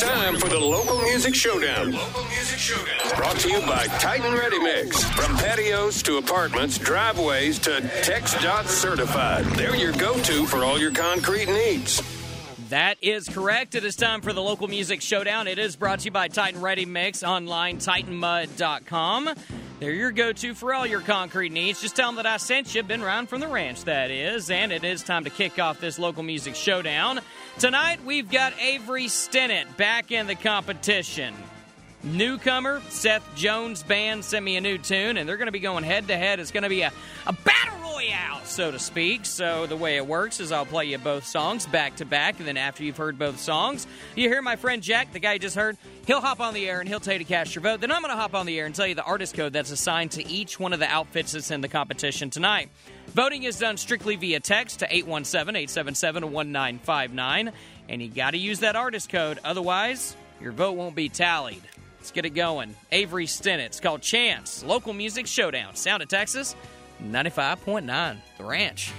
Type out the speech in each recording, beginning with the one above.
time for the Local Music Showdown. Brought to you by Titan Ready Mix. From patios to apartments, driveways to TxDOT certified. They're your go-to for all your concrete needs. That is correct. It is time for the Local Music Showdown. It is brought to you by Titan Ready Mix, online, TitanMud.com. They're your go-to for all your concrete needs. Just tell them that I sent you. Been around from the ranch, that is. And it is time to kick off this Local Music Showdown. Tonight, we've got Avery Stinnett back in the competition. Newcomer, Seth Jones Band sent me a new tune, and they're going to be going head-to-head. It's going to be a battle royale, so to speak. So the way it works is I'll play you both songs back-to-back, and then after you've heard both songs, you hear my friend Jack, the guy you just heard, he'll hop on the air, and he'll tell you to cast your vote. Then I'm going to hop on the air and tell you the artist code that's assigned to each one of the outfits that's in the competition tonight. Voting is done strictly via text to 817-877-1959, and you got to use that artist code. Otherwise, your vote won't be tallied. Let's get it going. Avery Stinnett. It's called Chance. Local Music Showdown. Sound of Texas, 95.9. The Ranch.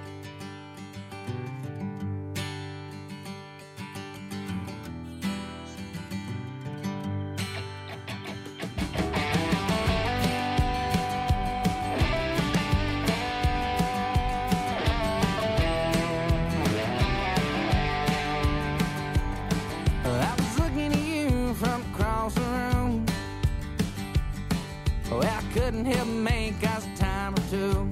Couldn't help make us a time or two.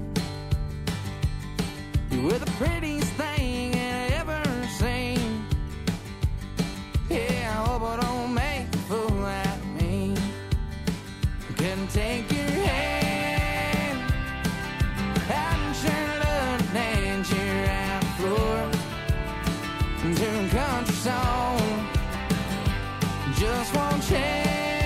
You were the prettiest thing I ever seen. Yeah, I hope I don't make a fool out of me. Couldn't take your hand. I'm sure looking at you out the floor to a country song. Just one chance.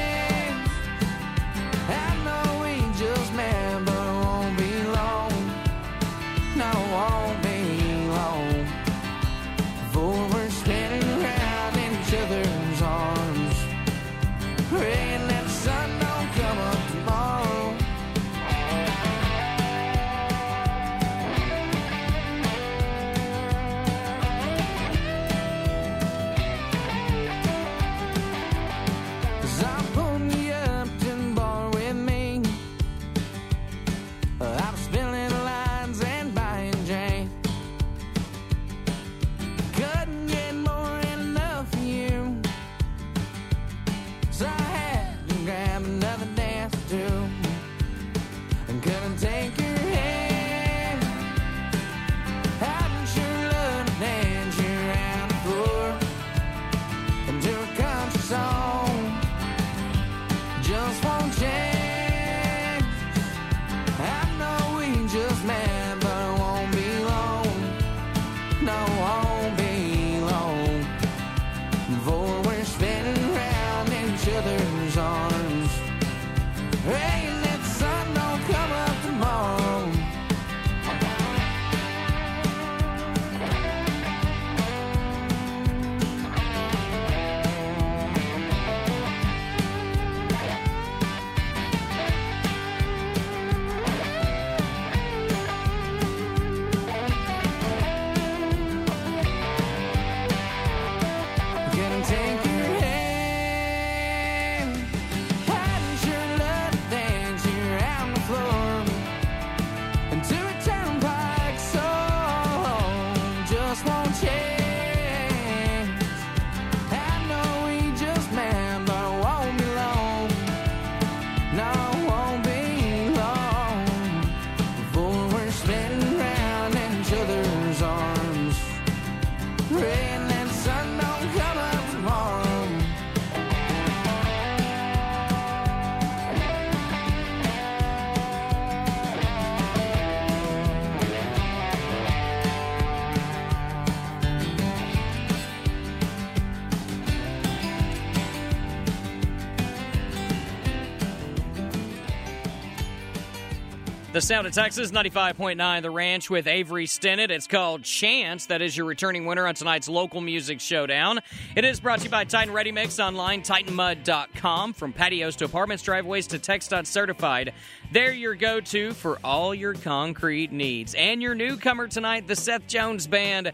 The Sound of Texas, 95.9 The Ranch with Avery Stinnett. It's called Chance. That is your returning winner on tonight's Local Music Showdown. It is brought to you by Titan Ready Mix, online, TitanMud.com. From patios to apartments, driveways to TxDOT certified. They're your go-to for all your concrete needs. And your newcomer tonight, the Seth Jones Band.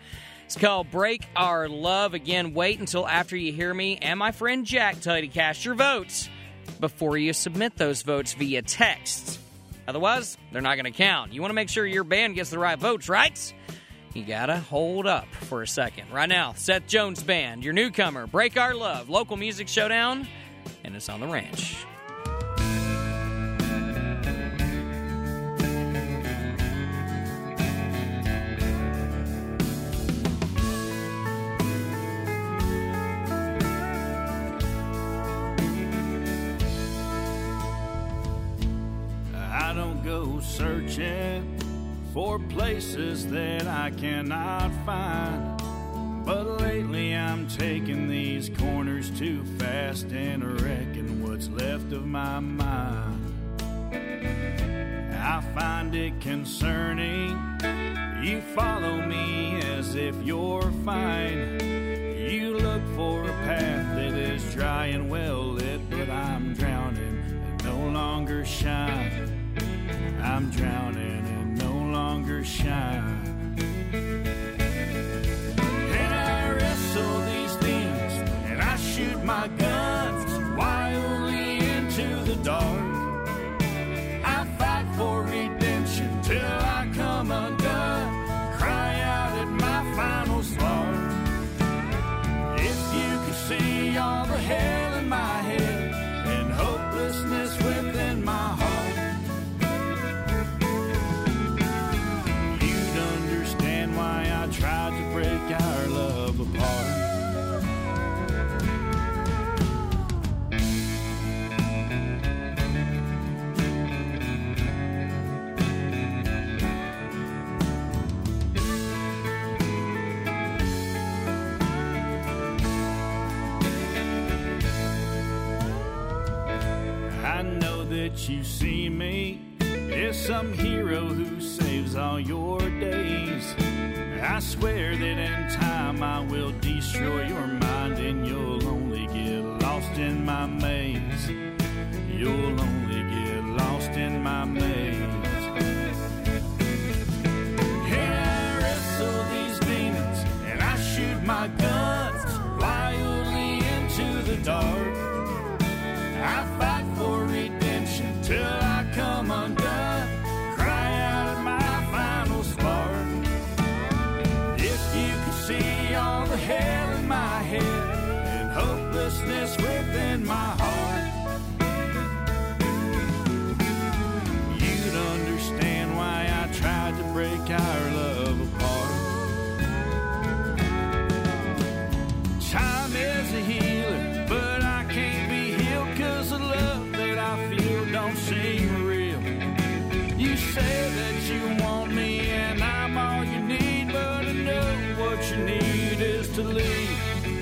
It's called Break Our Love. Again, wait until after you hear me and my friend Jack tell you to cast your votes before you submit those votes via text. Otherwise, they're not going to count. You want to make sure your band gets the right votes, right? You got to hold up for a second. Right now, Seth Jones Band, your newcomer, Break Our Love, local music showdown, and it's on the ranch. Searching for places that I cannot find, but lately I'm taking these corners too fast and wrecking what's left of my mind. I find it concerning you follow me as if you're fine. You look for a path that is dry and well lit, but I'm drowning and no longer shine. I'm drowning and no longer shine. And I wrestle these demons and I shoot my guns wildly into the dark. I fight for redemption till I come undone, cry out at my final spark. If you could see all the hell in my head and hopelessness within my heart, tried to break our love apart. I know that you see me as some hero who saves all your days. I swear that in time I will destroy your mind and you'll only get lost in my maze. You'll only get lost in my maze. And I wrestle these demons and I shoot my guns wildly into the dark. I fight for redemption till I come undone, cry out at my final spark. See all the hell in my head and hopelessness within my heart. You'd understand why I tried to break our love apart. Time is a healer, but I can't be healed 'cause the love that I feel don't seem real. You say that you want me and I'm all you need, but I know what you need is to leave,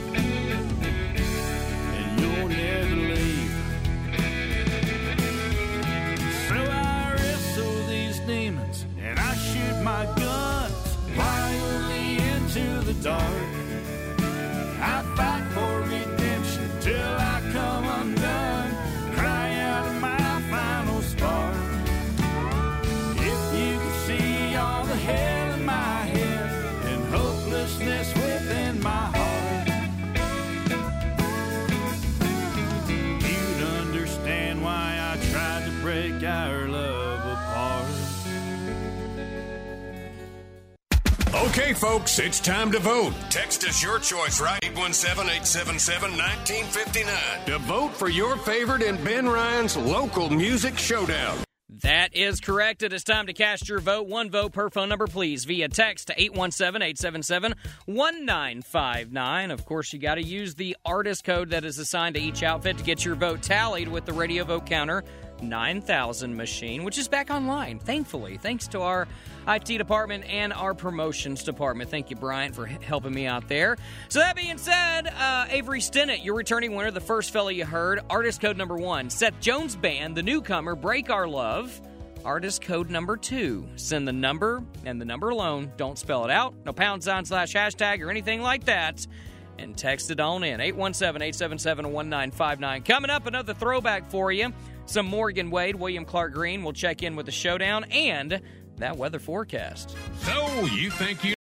and you'll never leave. So I wrestle these demons and I shoot my guns wildly into the dark. I fight for redemption till I come undone, cry out at my final spark. If you could see all the hell in my head and hopelessness within my heart, you'd understand why I tried to break our love apart. Okay, folks, it's time to vote. Text us your choice, right? 817-877-1959 to vote for your favorite in Ben Ryan's local music showdown. That is correct. It is time to cast your vote. One vote per phone number, please, via text to 817-877-1959. Of course, you got to use the artist code that is assigned to each outfit to get your vote tallied with the Radio Vote Counter 9000 machine, which is back online, thankfully, thanks to our IT department and our promotions department. Thank you, Bryant, for helping me out there. So that being said, Avery Stinnett, your returning winner, the first fella you heard, artist code number 1. Seth Jones Band, the newcomer, Break Our Love, artist code number 2. Send the number and the number alone. Don't spell it out. No #/hashtag or anything like that. And text it on in. 817-877-1959. Coming up, another throwback for you. Some Morgan Wade, William Clark Green will check in with the showdown and that weather forecast. So, you think you